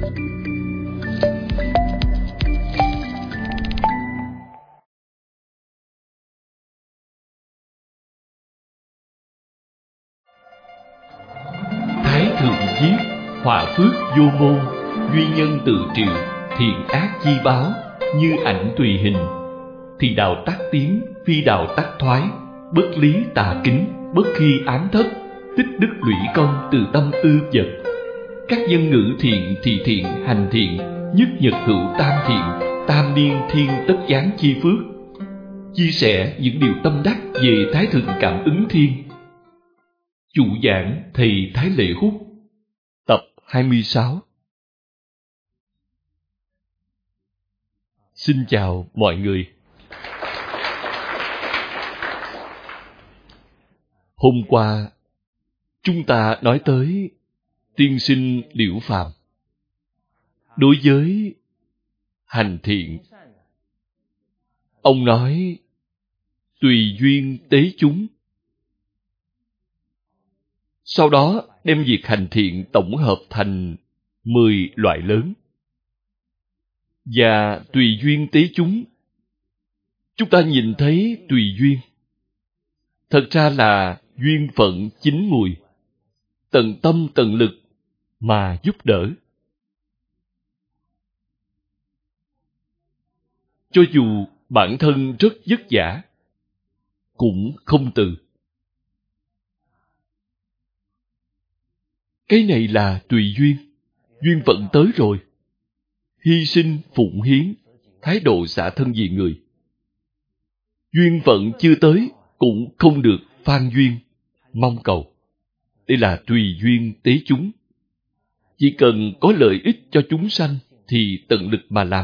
Thái thượng viết: họa phước vô môn, duy nhân tự triệu, thiện ác chi báo, như ảnh tùy hình. Thì đạo tắc tiến, phi đạo tắc thoái, bất lý tà kính, bất khi ám thất, tích đức lũy công từ tâm ư vật. Các nhân ngữ thiện, thị thiện, hành thiện, nhất nhật hữu tam thiện, tam niên thiên tất giáng chi phước. Chia sẻ những điều tâm đắc về Thái thượng cảm ứng thiên. Chủ giảng thầy Thái Lệ Hút. Tập 26. Xin chào mọi người. Hôm qua chúng ta nói tới tiên sinh Liễu Phàm. Đối với hành thiện, ông nói tùy duyên tế chúng. Sau đó đem việc hành thiện tổng hợp thành 10 loại lớn. Và tùy duyên tế chúng, chúng ta nhìn thấy tùy duyên. Thật ra là duyên phận chín mùi, tận tâm tận lực mà giúp đỡ. Cho dù bản thân rất vất vả, cũng không từ. Cái này là tùy duyên. Duyên phận tới rồi, hy sinh phụng hiến, thái độ xả thân vì người. Duyên phận chưa tới, cũng không được phan duyên, mong cầu. Đây là tùy duyên tế chúng. Chỉ cần có lợi ích cho chúng sanh thì tận lực mà làm.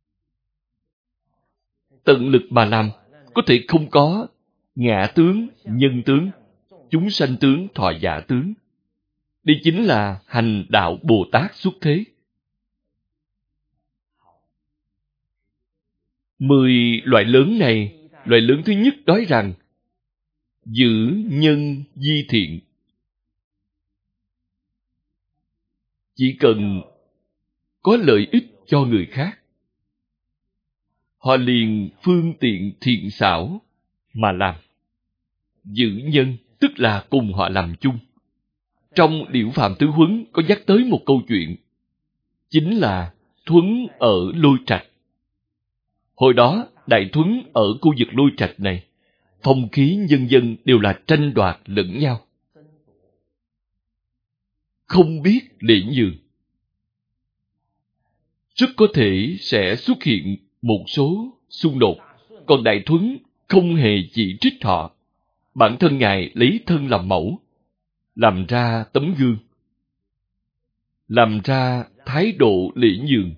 Tận lực mà làm có thể không có ngã tướng, nhân tướng, chúng sanh tướng, thọ giả tướng. Đây chính là hành đạo Bồ Tát xuất thế. 10 loại lớn này, loại lớn thứ nhất nói rằng giữ nhân di thiện. Chỉ cần có lợi ích cho người khác, họ liền phương tiện thiện xảo mà làm. Giữ nhân tức là cùng họ làm chung. Trong Liễu Phàm Tứ Huấn có nhắc tới một câu chuyện, chính là Thuấn ở Lôi Trạch. Hồi đó, Đại Thuấn ở khu vực Lôi Trạch này, phong khí nhân dân đều là tranh đoạt lẫn nhau, không biết lễ nhường. Rất có thể sẽ xuất hiện một số xung đột, còn Đại Thuấn không hề chỉ trích họ. Bản thân Ngài lấy thân làm mẫu, làm ra tấm gương, làm ra thái độ lễ nhường,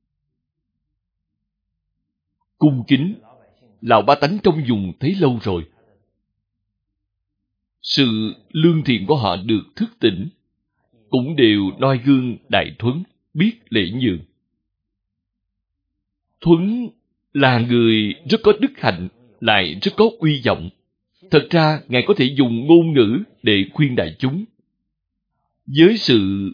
cung kính. Lão bá tánh trong vùng thấy lâu rồi, sự lương thiện của họ được thức tỉnh, cũng đều noi gương Đại Thuấn, biết lễ nhường. Thuấn là người rất có đức hạnh, lại rất có uy vọng. Thật ra, Ngài có thể dùng ngôn ngữ để khuyên đại chúng. Với sự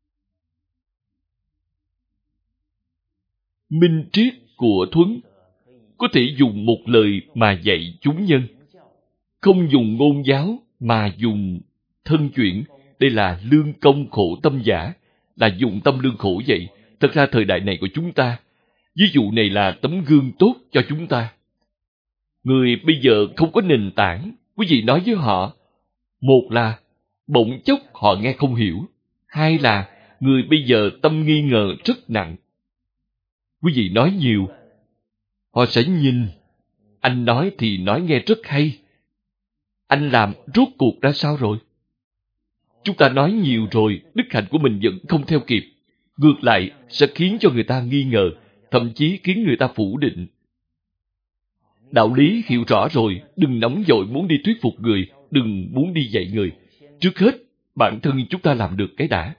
minh triết của Thuấn, có thể dùng một lời mà dạy chúng nhân. Không dùng ngôn giáo, mà dùng thân chuyển. Đây là lương công khổ tâm giả, là dụng tâm lương khổ vậy. Thật ra thời đại này của chúng ta, ví dụ này là tấm gương tốt cho chúng ta. Người bây giờ không có nền tảng, quý vị nói với họ, một là bỗng chốc họ nghe không hiểu, hai là người bây giờ tâm nghi ngờ rất nặng. Quý vị nói nhiều, họ sẽ nhìn, anh nói thì nói nghe rất hay, anh làm rốt cuộc ra sao rồi? Chúng ta nói nhiều rồi, đức hạnh của mình vẫn không theo kịp, ngược lại sẽ khiến cho người ta nghi ngờ, thậm chí khiến người ta phủ định. Đạo lý hiểu rõ rồi, đừng nóng vội muốn đi thuyết phục người, đừng muốn đi dạy người. Trước hết, bản thân chúng ta làm được cái đã.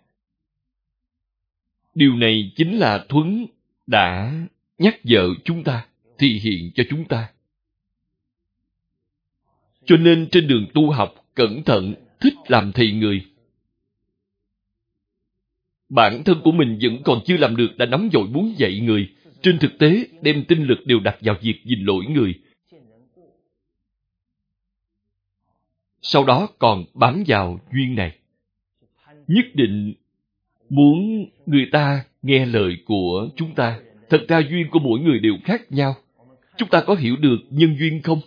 Điều này chính là Thuấn đã nhắc nhở chúng ta, thị hiện cho chúng ta. Cho nên trên đường tu học, cẩn thận, thích làm thầy người. Bản thân của mình vẫn còn chưa làm được đã nóng vội muốn dạy người. Trên thực tế, đem tinh lực đều đặt vào việc gìn lỗi người. Sau đó còn bám vào duyên này. Nhất định muốn người ta nghe lời của chúng ta. Thật ra duyên của mỗi người đều khác nhau. Chúng ta có hiểu được nhân duyên không?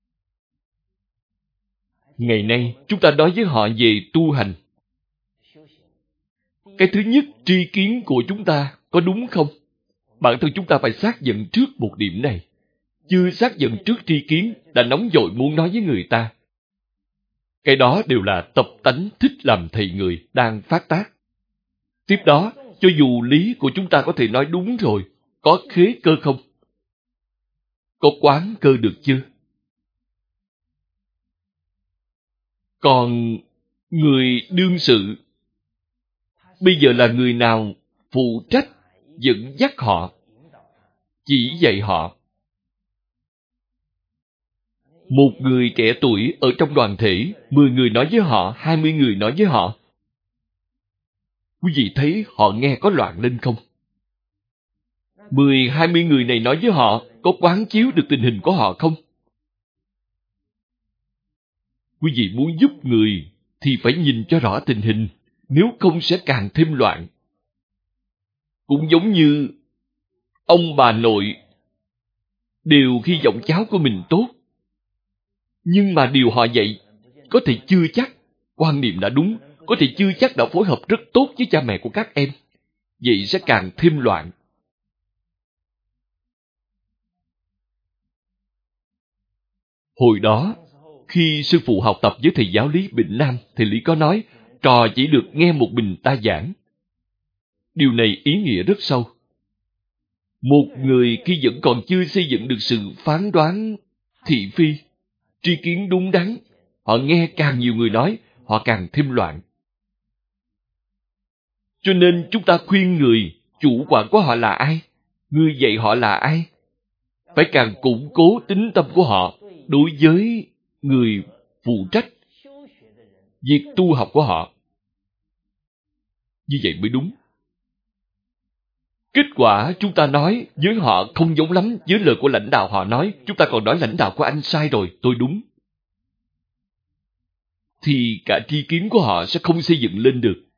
Ngày nay, chúng ta nói với họ về tu hành. Cái thứ nhất, tri kiến của chúng ta có đúng không? Bản thân chúng ta phải xác nhận trước một điểm này. Chưa xác nhận trước tri kiến, đã nóng vội muốn nói với người ta. Cái đó đều là tập tánh thích làm thầy người đang phát tác. Tiếp đó, cho dù lý của chúng ta có thể nói đúng rồi, có khế cơ không? Có quán cơ được chưa? Còn người đương sự, bây giờ là người nào phụ trách dẫn dắt họ, chỉ dạy họ? Một người trẻ tuổi ở trong đoàn thể, 10 người nói với họ, 20 người nói với họ. Quý vị thấy họ nghe có loạn lên không? 10, 20 người này nói với họ, có quán chiếu được tình hình của họ không? Quý vị muốn giúp người thì phải nhìn cho rõ tình hình, nếu không sẽ càng thêm loạn. Cũng giống như ông bà nội đều hy vọng cháu của mình tốt, nhưng mà điều họ dạy có thể chưa chắc quan niệm đã đúng, có thể chưa chắc đã phối hợp rất tốt với cha mẹ của các em. Vậy sẽ càng thêm loạn. Hồi đó, khi sư phụ học tập với thầy giáo Lý Bỉnh Nam, thầy Lý có nói, trò chỉ được nghe một mình ta giảng. Điều này ý nghĩa rất sâu. Một người khi vẫn còn chưa xây dựng được sự phán đoán thị phi, tri kiến đúng đắn, họ nghe càng nhiều người nói, họ càng thêm loạn. Cho nên chúng ta khuyên người, chủ quản của họ là ai? Người dạy họ là ai? Phải càng củng cố tín tâm của họ đối với người phụ trách việc tu học của họ. Như vậy mới đúng. Kết quả chúng ta nói với họ không giống lắm với lời của lãnh đạo họ nói. Chúng ta còn nói lãnh đạo của anh sai rồi, tôi đúng. Thì cả tri kiến của họ sẽ không xây dựng lên được.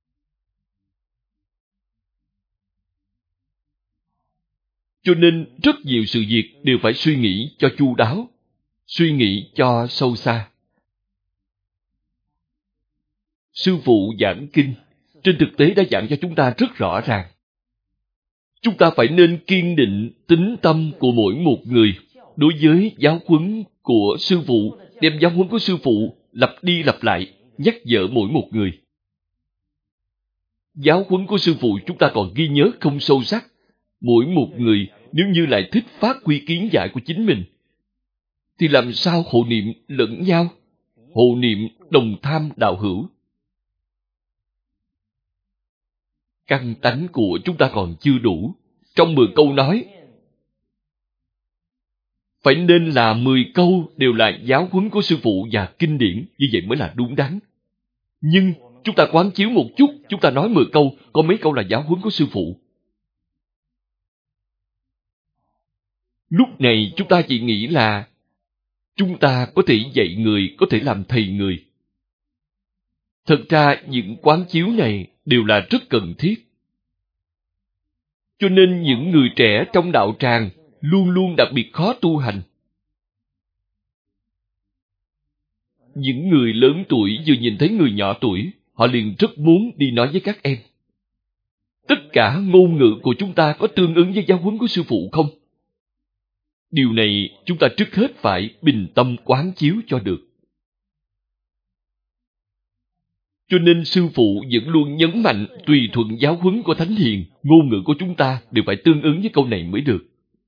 Cho nên rất nhiều sự việc đều phải suy nghĩ cho chu đáo, suy nghĩ cho sâu xa. Sư phụ giảng kinh, trên thực tế đã giảng cho chúng ta rất rõ ràng. Chúng ta phải nên kiên định tín tâm của mỗi một người đối với giáo huấn của sư phụ, đem giáo huấn của sư phụ lặp đi lặp lại, nhắc nhở mỗi một người. Giáo huấn của sư phụ chúng ta còn ghi nhớ không sâu sắc. Mỗi một người nếu như lại thích phát huy kiến giải của chính mình, thì làm sao hộ niệm lẫn nhau, hộ niệm đồng tham đạo hữu. Căn tánh của chúng ta còn chưa đủ. Trong 10 câu nói, phải nên là 10 câu đều là giáo huấn của sư phụ và kinh điển, như vậy mới là đúng đắn. Nhưng chúng ta quán chiếu một chút, chúng ta nói 10 câu, có mấy câu là giáo huấn của sư phụ. Lúc này chúng ta chỉ nghĩ là chúng ta có thể dạy người, có thể làm thầy người. Thật ra những quán chiếu này đều là rất cần thiết. Cho nên những người trẻ trong đạo tràng luôn luôn đặc biệt khó tu hành. Những người lớn tuổi vừa nhìn thấy người nhỏ tuổi, họ liền rất muốn đi nói với các em. Tất cả ngôn ngữ của chúng ta có tương ứng với giáo huấn của sư phụ không? Điều này chúng ta trước hết phải bình tâm quán chiếu cho được. Cho nên sư phụ vẫn luôn nhấn mạnh tùy thuận giáo huấn của Thánh Hiền, ngôn ngữ của chúng ta đều phải tương ứng với câu này mới được.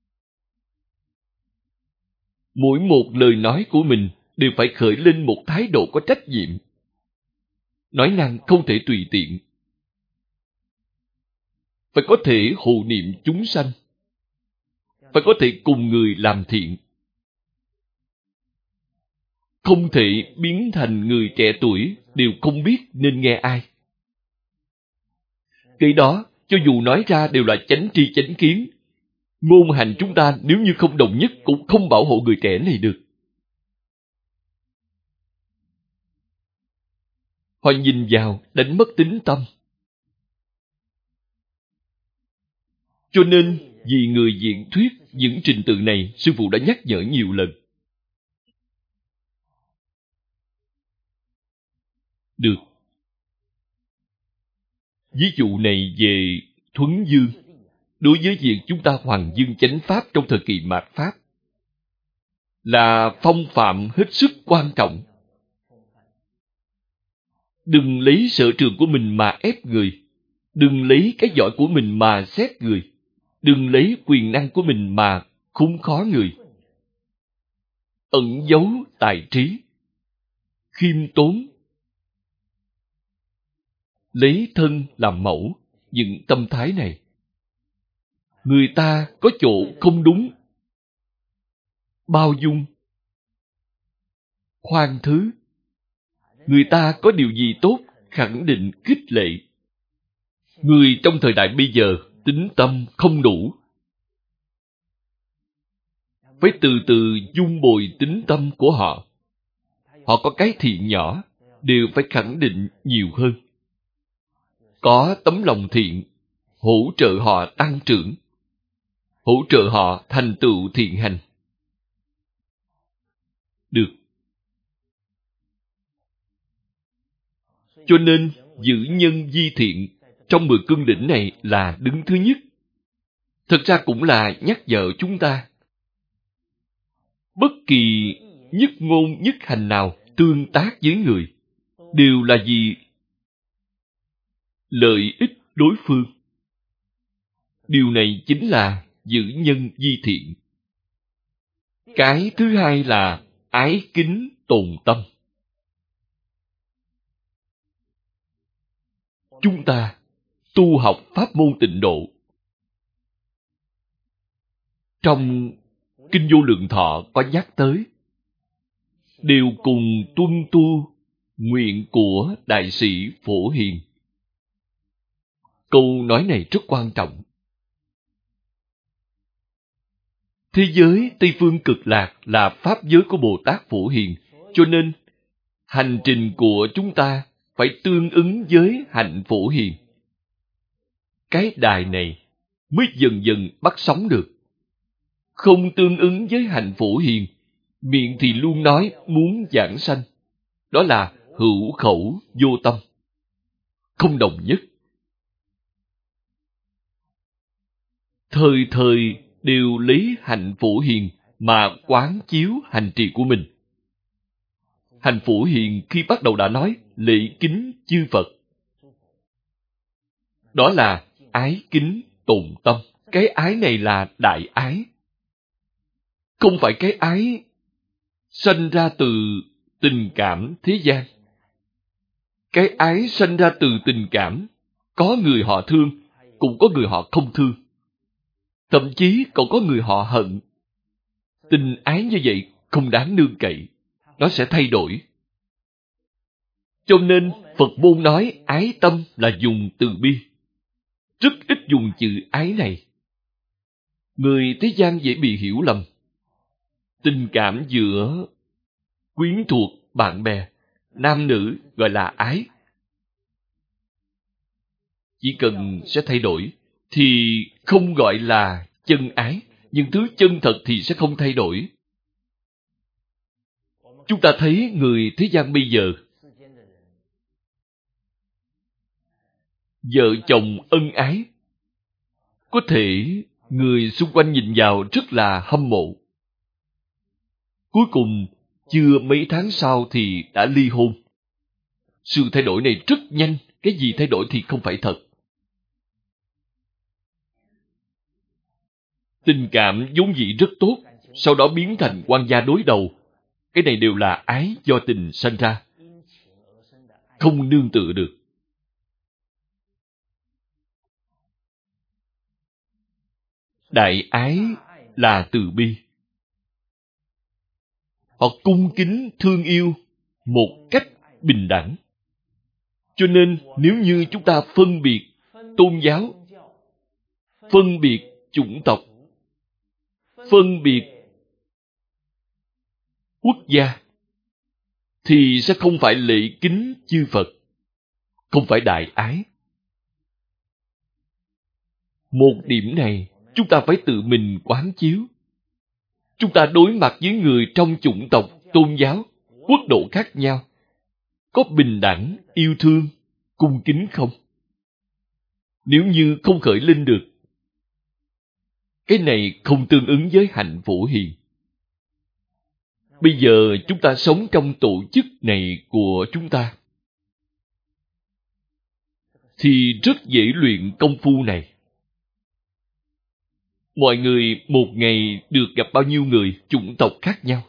Mỗi một lời nói của mình đều phải khởi lên một thái độ có trách nhiệm. Nói năng không thể tùy tiện. Phải có thể hộ niệm chúng sanh. Phải có thể cùng người làm thiện. Không thể biến thành người trẻ tuổi đều không biết nên nghe ai. Cái đó, cho dù nói ra đều là chánh tri chánh kiến. Ngôn hành chúng ta nếu như không đồng nhất cũng không bảo hộ người trẻ này được. Họ nhìn vào, đánh mất tính tâm. Cho nên, vì người diễn thuyết những trình tự này, sư phụ đã nhắc nhở nhiều lần. Được. Ví dụ này về Thuấn Dương, đối với việc chúng ta hoàng dương chánh pháp trong thời kỳ mạt Pháp, là phong phạm hết sức quan trọng. Đừng lấy sở trường của mình mà ép người. Đừng lấy cái giỏi của mình mà xét người. Đừng lấy quyền năng của mình mà khốn khó người. Ẩn giấu tài trí, khiêm tốn, lấy thân làm mẫu. Những tâm thái này, người ta có chỗ không đúng, bao dung, khoan thứ. Người ta có điều gì tốt, khẳng định khích lệ. Người trong thời đại bây giờ tính tâm không đủ, phải từ từ dung bồi tính tâm của họ. Họ có cái thiện nhỏ, đều phải khẳng định nhiều hơn. Có tấm lòng thiện, hỗ trợ họ tăng trưởng, hỗ trợ họ thành tựu thiện hành. Được. Cho nên, giữ nhân vi thiện trong 10 cương lĩnh này là đứng thứ nhất. Thật ra cũng là nhắc nhở chúng ta. Bất kỳ nhất ngôn nhất hành nào tương tác với người, đều là vì lợi ích đối phương. Điều này chính là giữ nhân vi thiện. Cái thứ hai là ái kính tồn tâm. Chúng ta tu học pháp môn Tịnh Độ, trong Kinh Vô Lượng Thọ có nhắc tới, đều cùng tuân tu nguyện của Đại sĩ Phổ Hiền. Câu nói này rất quan trọng. Thế giới Tây Phương Cực Lạc là pháp giới của Bồ Tát Phổ Hiền, cho nên hành trình của chúng ta phải tương ứng với hạnh Phổ Hiền. Cái đài này mới dần dần bắt sóng được. Không tương ứng với hạnh Phổ Hiền, miệng thì luôn nói muốn giảng sanh. Đó là hữu khẩu vô tâm, không đồng nhất. Thời thời đều lấy hạnh Phổ Hiền mà quán chiếu hành trì của mình. Hành Phổ Hiền khi bắt đầu đã nói lễ kính chư Phật. Đó là ái kính tồn tâm. Cái ái này là đại ái. Không phải cái ái sanh ra từ tình cảm thế gian. Cái ái sanh ra từ tình cảm, có người họ thương, cũng có người họ không thương. Thậm chí còn có người họ hận. Tình ái như vậy không đáng nương cậy. Nó sẽ thay đổi. Cho nên Phật môn nói ái tâm là dùng từ bi. Rất ít dùng chữ ái này. Người thế gian dễ bị hiểu lầm. Tình cảm giữa quyến thuộc, bạn bè, nam nữ gọi là ái. Chỉ cần sẽ thay đổi thì không gọi là chân ái, nhưng thứ chân thật thì sẽ không thay đổi. Chúng ta thấy người thế gian bây giờ, vợ chồng ân ái, có thể người xung quanh nhìn vào rất là hâm mộ. Cuối cùng, chưa mấy tháng sau thì đã ly hôn. Sự thay đổi này rất nhanh, cái gì thay đổi thì không phải thật. Tình cảm vốn dĩ rất tốt, sau đó biến thành quan gia đối đầu. Cái này đều là ái do tình sanh ra, không nương tựa được. Đại ái là từ bi. Họ cung kính thương yêu một cách bình đẳng. Cho nên nếu như chúng ta phân biệt tôn giáo, phân biệt chủng tộc, phân biệt quốc gia, thì sẽ không phải lễ kính chư Phật, không phải đại ái. Một điểm này chúng ta phải tự mình quán chiếu. Chúng ta đối mặt với người trong chủng tộc, tôn giáo, quốc độ khác nhau, có bình đẳng, yêu thương, cung kính không? Nếu như không khởi lên được, cái này không tương ứng với hạnh phổ hiền. Bây giờ chúng ta sống trong tổ chức này của chúng ta, thì rất dễ luyện công phu này. Mọi người một ngày được gặp bao nhiêu người, chủng tộc khác nhau?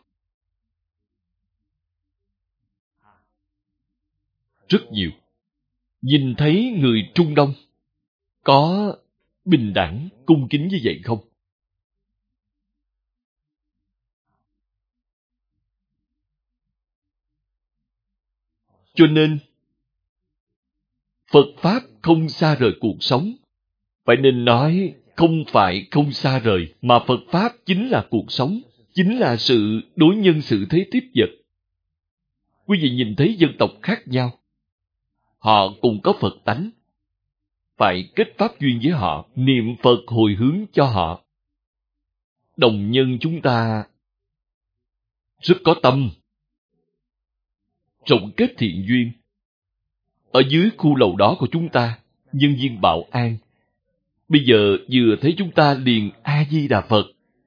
Rất nhiều. Nhìn thấy người Trung Đông có bình đẳng, cung kính như vậy không? Cho nên, Phật Pháp không xa rời cuộc sống. Phải nên nói không phải không xa rời, mà Phật Pháp chính là cuộc sống, chính là sự đối nhân xử thế tiếp vật. Quý vị nhìn thấy dân tộc khác nhau, họ cùng có Phật tánh. Phải kết pháp duyên với họ, niệm Phật hồi hướng cho họ. Đồng nhân chúng ta rất có tâm, rộng kết thiện duyên. Ở dưới khu lầu đó của chúng ta, nhân viên Bảo An, bây giờ vừa thấy chúng ta liền A-di-đà Phật.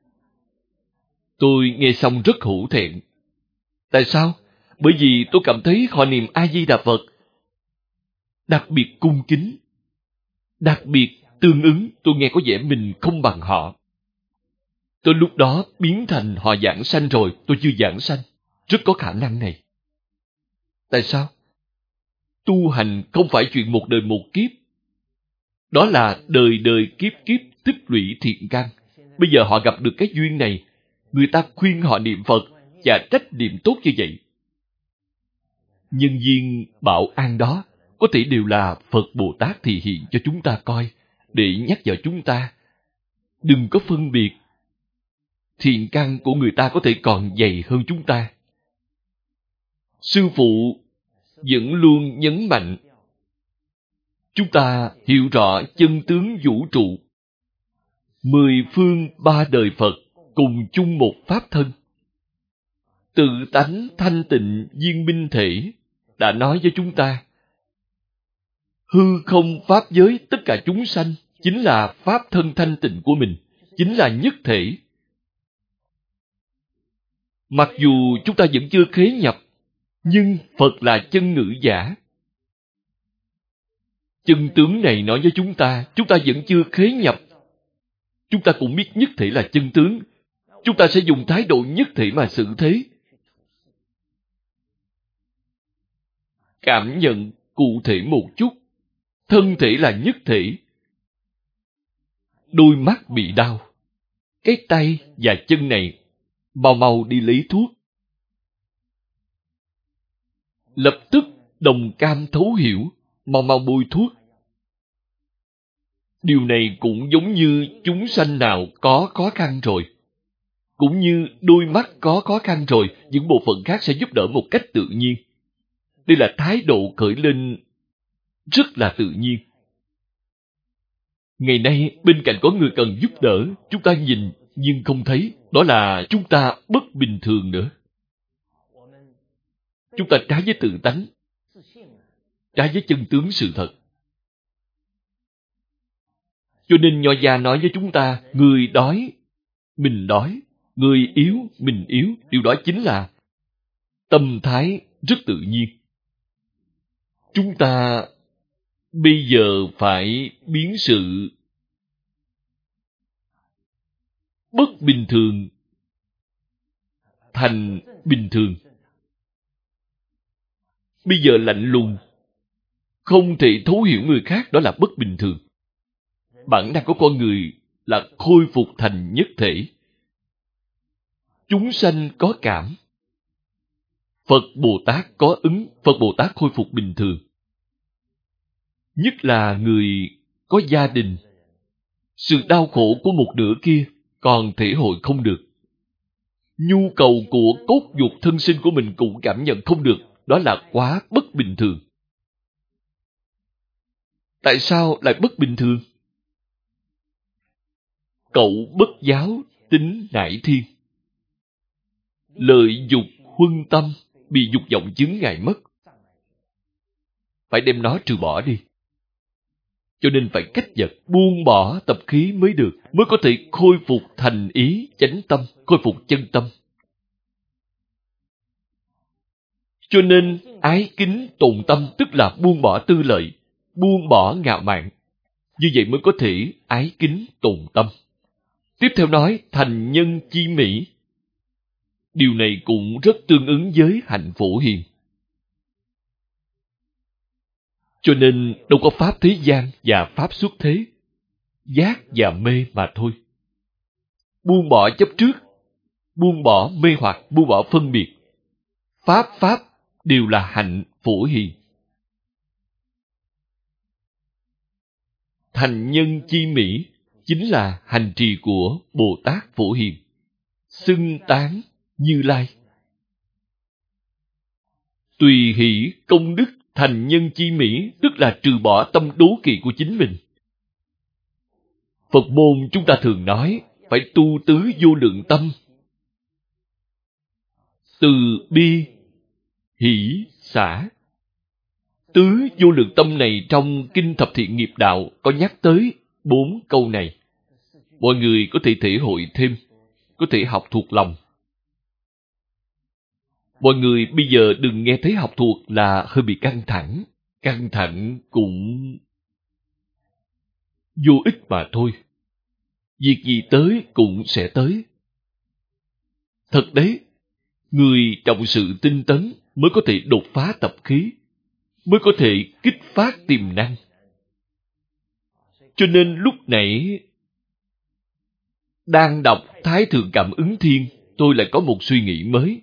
Tôi nghe xong rất hổ thẹn. Tại sao? Bởi vì tôi cảm thấy họ niệm A-di-đà Phật đặc biệt cung kính, đặc biệt tương ứng. Tôi nghe có vẻ mình không bằng họ. Tôi lúc đó biến thành họ giảng sanh rồi, tôi chưa giảng sanh. Rất có khả năng này. Tại sao? Tu hành không phải chuyện một đời một kiếp. Đó là đời đời kiếp kiếp tích lũy thiện căn. Bây giờ họ gặp được cái duyên này, người ta khuyên họ niệm Phật và trách niệm tốt như vậy. Nhân viên Bảo An đó có thể đều là Phật Bồ Tát thị hiện cho chúng ta coi, để nhắc nhở chúng ta đừng có phân biệt. Thiện căn của người ta có thể còn dày hơn chúng ta. Sư phụ vẫn luôn nhấn mạnh chúng ta hiểu rõ chân tướng vũ trụ. 10 phương 3 đời Phật cùng chung một pháp thân. Tự tánh thanh tịnh viên minh thể đã nói với chúng ta, hư không pháp giới tất cả chúng sanh chính là pháp thân thanh tịnh của mình, chính là nhất thể. Mặc dù chúng ta vẫn chưa khế nhập, nhưng Phật là chân ngữ giả. Chân tướng này nói với chúng ta vẫn chưa khế nhập. Chúng ta cũng biết nhất thể là chân tướng. Chúng ta sẽ dùng thái độ nhất thể mà xử thế. Cảm nhận cụ thể một chút. Thân thể là nhất thể. Đôi mắt bị đau. Cái tay và chân này mau mau đi lấy thuốc. Lập tức đồng cam thấu hiểu, mau mau bôi thuốc. Điều này cũng giống như chúng sanh nào có khó khăn rồi. Cũng như đôi mắt có khó khăn rồi, những bộ phận khác sẽ giúp đỡ một cách tự nhiên. Đây là thái độ khởi lên rất là tự nhiên. Ngày nay, bên cạnh có người cần giúp đỡ, chúng ta nhìn nhưng không thấy. Đó là chúng ta bất bình thường nữa. Chúng ta trái với tự tánh, trái với chân tướng sự thật. Cho nên Nho gia nói với chúng ta, người đói, mình đói, người yếu, mình yếu. Điều đó chính là tâm thái rất tự nhiên. Chúng ta bây giờ phải biến sự bất bình thường thành bình thường. Bây giờ lạnh lùng, không thể thấu hiểu người khác, đó là bất bình thường. Bản năng của con người là khôi phục thành nhất thể. Chúng sanh có cảm. Phật Bồ Tát có ứng, Phật Bồ Tát khôi phục bình thường. Nhất là người có gia đình, sự đau khổ của một nửa kia còn thể hội không được. Nhu cầu của cốt nhục thân sinh của mình cũng cảm nhận không được. Đó là quá bất bình thường. Tại sao lại bất bình thường? Cậu bất giáo, tính nải thiên. Lợi dục huân tâm, bị dục vọng chướng ngại mất. Phải đem nó trừ bỏ đi. Cho nên phải cách giật, buông bỏ tập khí mới được, mới có thể khôi phục thành ý, chánh tâm, khôi phục chân tâm. Cho nên, ái kính tồn tâm tức là buông bỏ tư lợi, buông bỏ ngạo mạn. Như vậy mới có thể ái kính tồn tâm. Tiếp theo nói, thành nhân chi mỹ. Điều này cũng rất tương ứng với hạnh phổ hiền. Cho nên, đâu có pháp thế gian và pháp xuất thế. Giác và mê mà thôi. Buông bỏ chấp trước, buông bỏ mê hoặc, buông bỏ phân biệt. Pháp đều là hạnh phổ hiền. Thành nhân chi mỹ chính là hành trì của Bồ Tát Phổ Hiền. Xưng tán Như Lai. Tùy hỷ công đức thành nhân chi mỹ tức là trừ bỏ tâm đố kỵ của chính mình. Phật môn chúng ta thường nói phải tu tứ vô lượng tâm. Từ bi, hỷ, xả. Tứ vô lượng tâm này trong Kinh Thập Thiện Nghiệp Đạo có nhắc tới 4 câu này. Mọi người có thể thể hội thêm, có thể học thuộc lòng. Mọi người bây giờ đừng nghe thấy học thuộc là hơi bị căng thẳng. Căng thẳng cũng vô ích mà thôi. Việc gì tới cũng sẽ tới. Thật đấy, người trọng sự tinh tấn mới có thể đột phá tập khí, mới có thể kích phát tiềm năng. Cho nên lúc nãy đang đọc Thái Thượng Cảm Ứng Thiên, tôi lại có một suy nghĩ mới.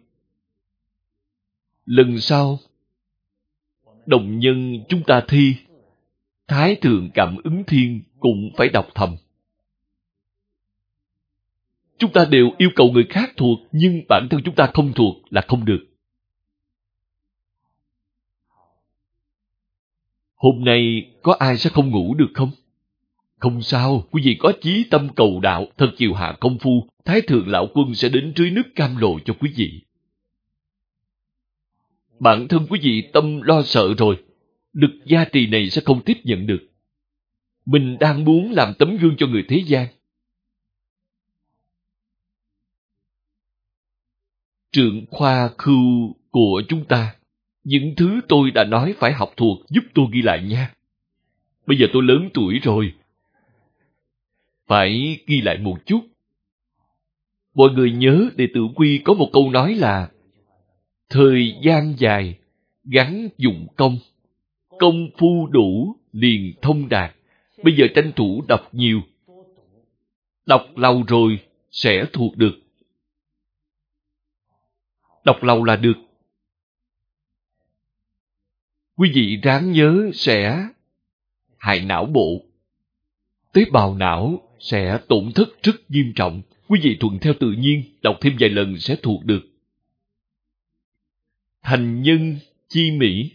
Lần sau, đồng nhân chúng ta thi, Thái Thượng Cảm Ứng Thiên cũng phải đọc thầm. Chúng ta đều yêu cầu người khác thuộc, nhưng bản thân chúng ta không thuộc là không được. Hôm nay có ai sẽ không ngủ được không? Không sao, quý vị có chí tâm cầu đạo, thật chịu hạ công phu, Thái Thượng Lão Quân sẽ đến tưới nước cam lộ cho quý vị. Bản thân quý vị tâm lo sợ rồi, lực gia trì này sẽ không tiếp nhận được. Mình đang muốn làm tấm gương cho người thế gian. Trượng khoa khưu của chúng ta, những thứ tôi đã nói phải học thuộc, giúp tôi ghi lại nha. Bây giờ tôi lớn tuổi rồi, phải ghi lại một chút. Mọi người nhớ Đệ Tử Quy có một câu nói là thời gian dài, gắn dụng công, công phu đủ, liền thông đạt. Bây giờ tranh thủ đọc nhiều. Đọc lâu rồi, sẽ thuộc được. Đọc lâu là được. Quý vị ráng nhớ sẽ hại não bộ. Tế bào não sẽ tổn thất rất nghiêm trọng. Quý vị thuận theo tự nhiên, đọc thêm vài lần sẽ thuộc được. Thành nhân chi mỹ.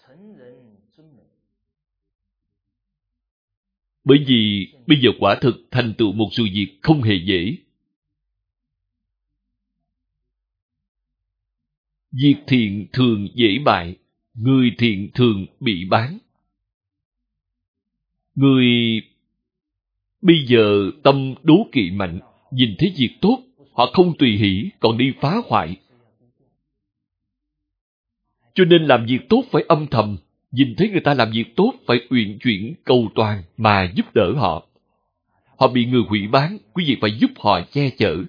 Bởi vì bây giờ quả thực thành tựu một sự việc không hề dễ. Việc thiện thường dễ bại, người thiện thường bị bán. Người bây giờ tâm đố kỵ mạnh, nhìn thấy việc tốt, họ không tùy hỷ, còn đi phá hoại. Cho nên làm việc tốt phải âm thầm, nhìn thấy người ta làm việc tốt phải uyển chuyển cầu toàn mà giúp đỡ họ. Họ bị người hủy bán, quý vị phải giúp họ che chở.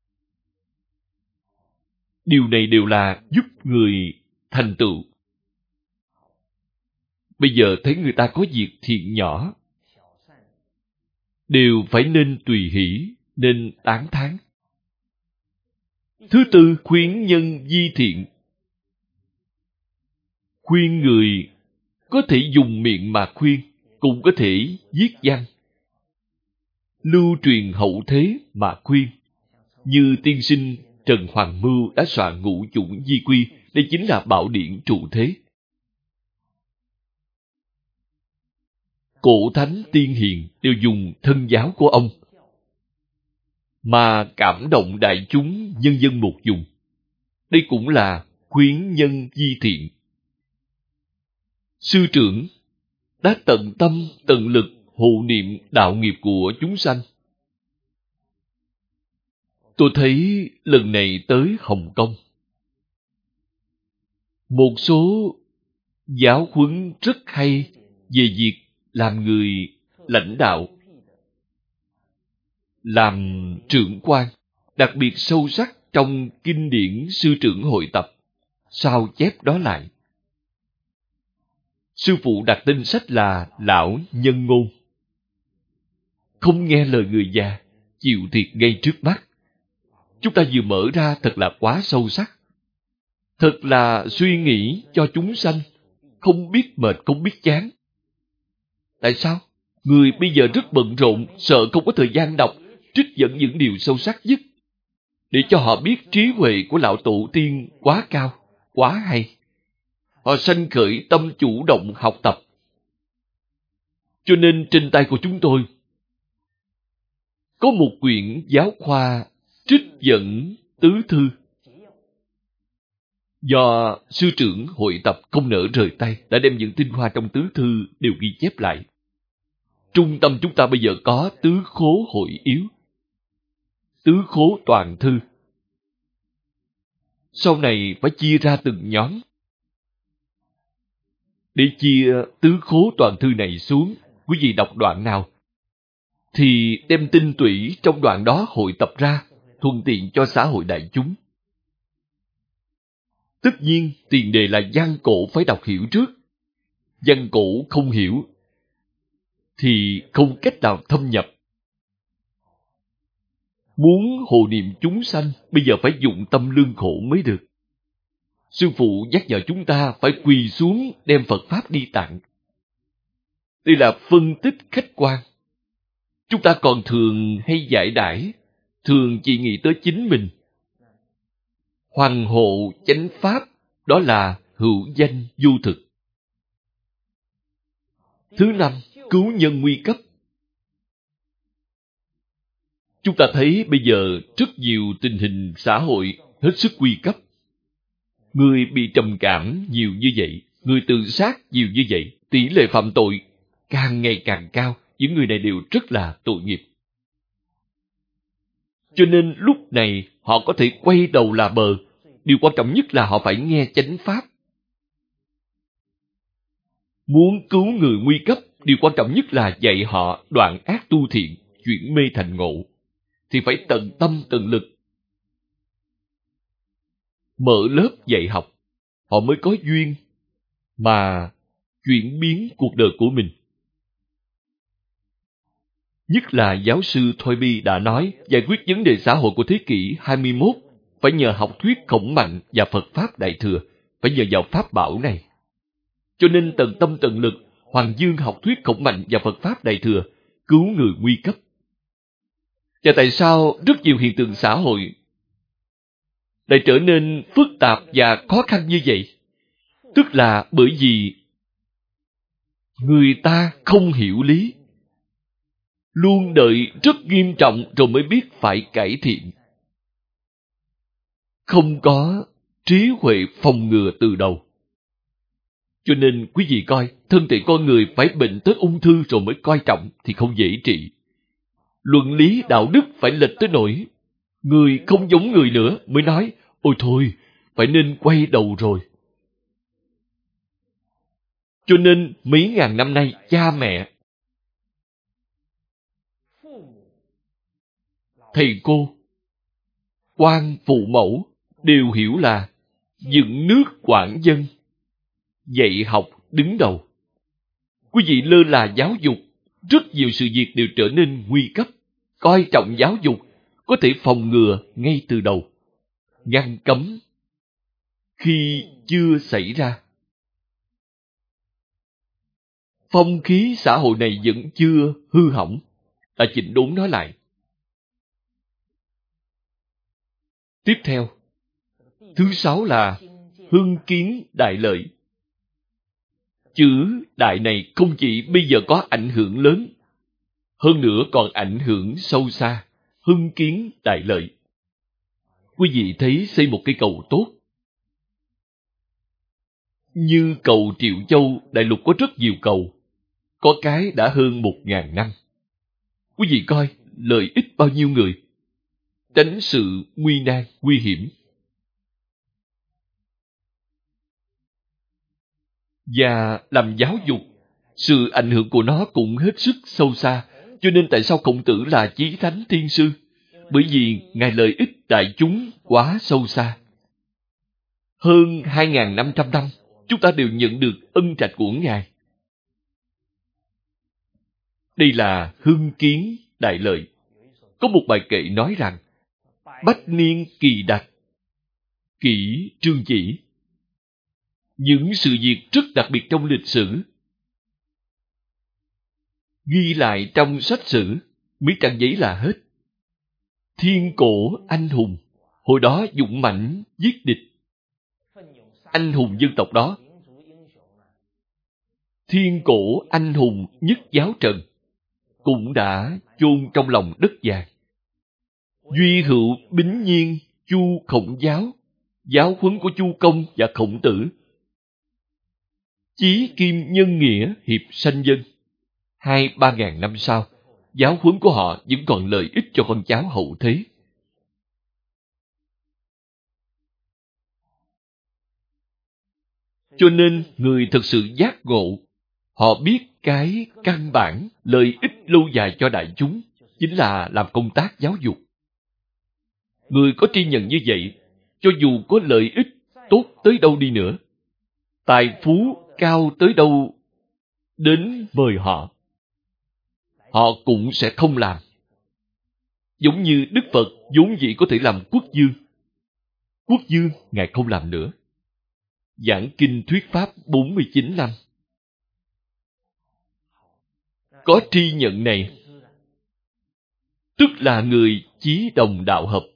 Điều này đều là giúp người thành tựu. Bây giờ thấy người ta có việc thiện nhỏ, đều phải nên tùy hỷ, nên tán thán. Thứ tư, khuyến nhân di thiện. Khuyên người có thể dùng miệng mà khuyên, cũng có thể viết văn, lưu truyền hậu thế mà khuyên. Như tiên sinh Trần Hoàng Mưu đã soạn Ngũ Chủng Di Quy, đây chính là bảo điển trụ thế. Cổ thánh tiên hiền đều dùng thân giáo của ông, mà cảm động đại chúng nhân dân một dùng. Đây cũng là khuyến nhân di thiện. Sư trưởng đã tận tâm tận lực hộ niệm đạo nghiệp của chúng sanh. Tôi thấy lần này tới Hồng Kông, một số giáo huấn rất hay về việc làm người lãnh đạo, làm trưởng quan, đặc biệt sâu sắc trong kinh điển sư trưởng hội tập, sao chép đó lại. Sư phụ đặt tên sách là Lão Nhân Ngôn. Không nghe lời người già, chịu thiệt ngay trước mắt. Chúng ta vừa mở ra thật là quá sâu sắc. Thật là suy nghĩ cho chúng sanh, không biết mệt, không biết chán. Tại sao? Người bây giờ rất bận rộn, sợ không có thời gian đọc, trích dẫn những điều sâu sắc nhất, để cho họ biết trí huệ của lão tổ tiên quá cao, quá hay. Họ sanh khởi tâm chủ động học tập. Cho nên trên tay của chúng tôi có một quyển giáo khoa trích dẫn tứ thư, do sư trưởng hội tập không nỡ rời tay, đã đem những tinh hoa trong tứ thư đều ghi chép lại. Trung tâm chúng ta bây giờ có tứ khố hội yếu, tứ khố toàn thư. Sau này phải chia ra từng nhóm, để chia tứ khố toàn thư này xuống. Quý vị đọc đoạn nào thì đem tinh tủy trong đoạn đó hội tập ra, thuận tiện cho xã hội đại chúng. Tất nhiên, tiền đề là văn cổ phải đọc hiểu trước. Văn cổ không hiểu thì không cách nào thâm nhập. Muốn hộ niệm chúng sanh, bây giờ phải dụng tâm lương khổ mới được. Sư phụ nhắc nhở chúng ta phải quỳ xuống đem Phật Pháp đi tặng. Đây là phân tích khách quan. Chúng ta còn thường hay giải đãi, thường chỉ nghĩ tới chính mình. Hoằng hộ chánh Pháp, đó là hữu danh vô thực. Thứ năm, cứu nhân nguy cấp. Chúng ta thấy bây giờ rất nhiều tình hình xã hội hết sức nguy cấp. Người bị trầm cảm nhiều như vậy, người tự sát nhiều như vậy, tỷ lệ phạm tội càng ngày càng cao. Những người này đều rất là tội nghiệp. Cho nên lúc này họ có thể quay đầu là bờ. Điều quan trọng nhất là họ phải nghe chánh Pháp. Muốn cứu người nguy cấp, điều quan trọng nhất là dạy họ đoạn ác tu thiện, chuyển mê thành ngộ. Thì phải tận tâm tận lực. Mở lớp dạy học, họ mới có duyên mà chuyển biến cuộc đời của mình. Nhất là giáo sư Thôi Bi đã nói, giải quyết vấn đề xã hội của thế kỷ 21 phải nhờ học thuyết Khổng Mạnh và Phật Pháp Đại Thừa, phải nhờ vào Pháp bảo này. Cho nên tận tâm tận lực, Hoàng Dương học thuyết Khổng Mạnh và Phật Pháp Đại Thừa, cứu người nguy cấp. Và tại sao rất nhiều hiện tượng xã hội lại trở nên phức tạp và khó khăn như vậy? Tức là bởi vì người ta không hiểu lý, luôn đợi rất nghiêm trọng rồi mới biết phải cải thiện. Không có trí huệ phòng ngừa từ đầu. Cho nên quý vị coi, thân thể con người phải bệnh tới ung thư rồi mới coi trọng thì không dễ trị. Luận lý đạo đức phải lệch tới nỗi người không giống người nữa mới nói, ôi thôi, phải nên quay đầu rồi. Cho nên mấy ngàn năm nay cha mẹ, thầy cô, quan phụ mẫu đều hiểu là dựng nước quản dân, dạy học đứng đầu. Quý vị lơ là giáo dục, rất nhiều sự việc đều trở nên nguy cấp. Coi trọng giáo dục, có thể phòng ngừa ngay từ đầu, ngăn cấm khi chưa xảy ra. phong khí xã hội này vẫn chưa hư hỏng, ta chỉnh đốn nó lại. Tiếp theo, thứ 6 là hưng kiến đại lợi. Chữ đại này không chỉ bây giờ có ảnh hưởng lớn, hơn nữa còn ảnh hưởng sâu xa. Hưng kiến đại lợi. Quý vị thấy xây một cây cầu tốt, như cầu Triệu Châu, đại lục có rất nhiều cầu, có cái đã hơn 1000 năm. Quý vị coi, lợi ích bao nhiêu người, tránh sự nguy nan, nguy hiểm. Và làm giáo dục, sự ảnh hưởng của nó cũng hết sức sâu xa. Cho nên tại sao Khổng Tử là chí thánh thiên sư? Bởi vì Ngài lợi ích đại chúng quá sâu xa. Hơn 2500 năm, chúng ta đều nhận được ân trạch của Ngài. Đây là hưng kiến đại lợi. Có một bài kệ nói rằng, bách niên kỳ đặc, kỷ trương chỉ. Những sự việc rất đặc biệt trong lịch sử, ghi lại trong sách sử, mấy trang giấy là hết. Thiên cổ anh hùng, hồi đó dũng mãnh giết địch. Anh hùng dân tộc đó. Thiên cổ anh hùng nhất giáo trần, cũng đã chôn trong lòng đất vàng. Duy hữu bính nhiên chu khổng giáo, giáo huấn của Chu Công và Khổng Tử. Chí kim nhân nghĩa hiệp sanh dân. 2-3 ngàn năm sau, giáo huấn của họ vẫn còn lợi ích cho con cháu hậu thế. Cho nên, người thực sự giác ngộ, họ biết cái căn bản, lợi ích lâu dài cho đại chúng, chính là làm công tác giáo dục. Người có tri nhận như vậy, cho dù có lợi ích tốt tới đâu đi nữa, tài phú cao tới đâu đến mời họ, họ cũng sẽ không làm. Giống như Đức Phật vốn dĩ có thể làm quốc vương. Quốc vương Ngài không làm nữa. Giảng kinh thuyết pháp 49 năm. Có tri nhận này, tức là người chí đồng đạo hợp.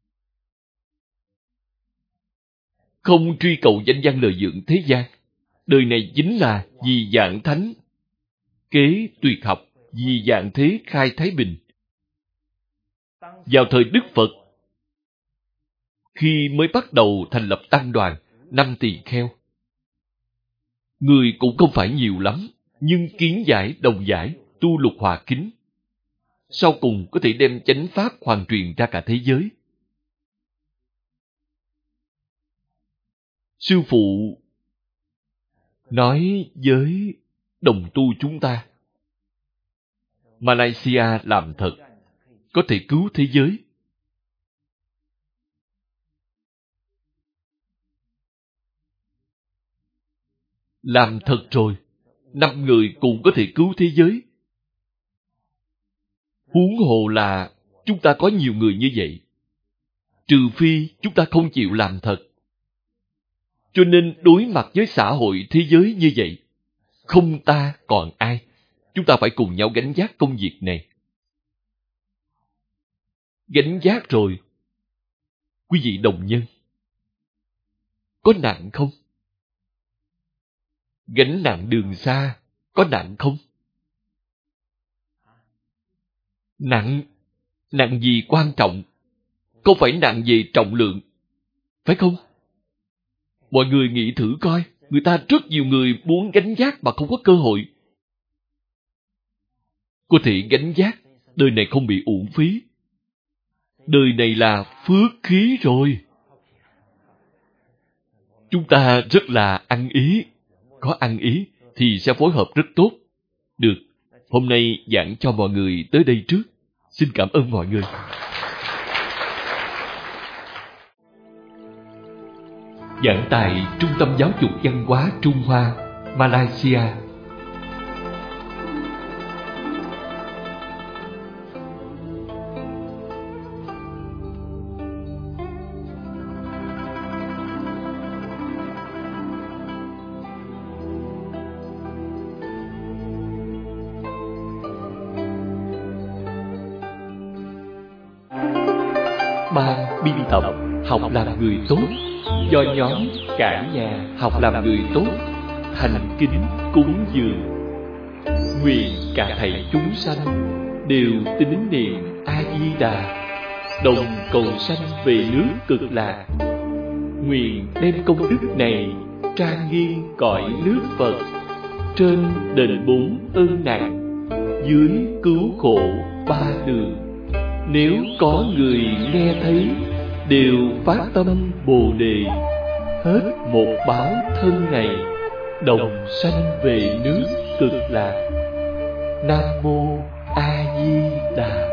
Không truy cầu danh văn lợi dưỡng thế gian. Đời này chính là vì dạng thánh, kế tuyệt học, vì dạng thế khai thái bình. Vào thời Đức Phật, khi mới bắt đầu thành lập tăng đoàn, 5 tỳ kheo. Người cũng không phải nhiều lắm, nhưng kiến giải đồng giải, tu lục hòa kính. Sau cùng có thể đem chánh pháp hoàn truyền ra cả thế giới. Sư phụ nói với đồng tu chúng ta, Malaysia làm thật, có thể cứu thế giới. Làm thật rồi, 5 người cũng có thể cứu thế giới. Huống hồ là chúng ta có nhiều người như vậy. Trừ phi chúng ta không chịu làm thật. Cho nên đối mặt với xã hội thế giới như vậy, không ta còn ai. Chúng ta phải cùng nhau gánh vác công việc này. Gánh vác rồi, quý vị đồng nhân, có nặng không? Gánh nặng đường xa, có nặng không? Nặng, nặng gì quan trọng, không phải nặng về trọng lượng, phải không? Mọi người nghĩ thử coi, người ta rất nhiều người muốn gánh vác mà không có cơ hội. Có thể gánh vác, đời này không bị uổng phí. Đời này là phước khí rồi. Chúng ta rất là ăn ý. Có ăn ý thì sẽ phối hợp rất tốt. Được, hôm nay giảng cho mọi người tới đây trước. Xin cảm ơn mọi người. Giảng tại Trung tâm Giáo dục Văn hóa Trung Hoa, Malaysia. ban biên tập học làm người tốt, do nhóm Cả Nhà Học Làm Người Tốt thành kính cúng dường. Nguyện cả thảy chúng sanh đều tín niệm A Di Đà, đồng cầu sanh về nước Cực Lạc. Nguyện đem công đức này trang nghiêm cõi nước Phật, trên đền bốn ơn nặng, dưới cứu khổ ba đường. Nếu có người nghe thấy, đều phát tâm Bồ Đề, hết một báo thân này, đồng sanh về nước Cực Lạc. Nam mô A Di Đà.